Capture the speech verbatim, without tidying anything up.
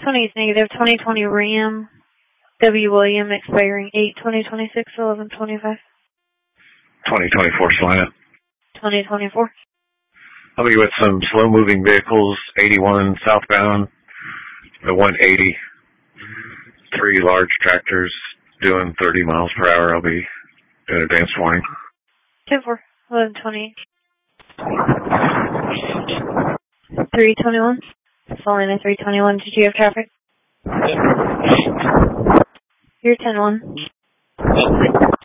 twenty is negative. twenty twenty Ram W. William expiring eight twenty twenty-six, eleven twenty-five. twenty twenty-four Salina. twenty twenty-four. I'll be with some slow-moving vehicles, eighty-one southbound, the one eighty, three large tractors doing thirty miles per hour. I'll be doing advanced warning. ten four, eleven twenty. three twenty-one. Salina three twenty-one. Did you have traffic? Yeah. You're ten one. ten three.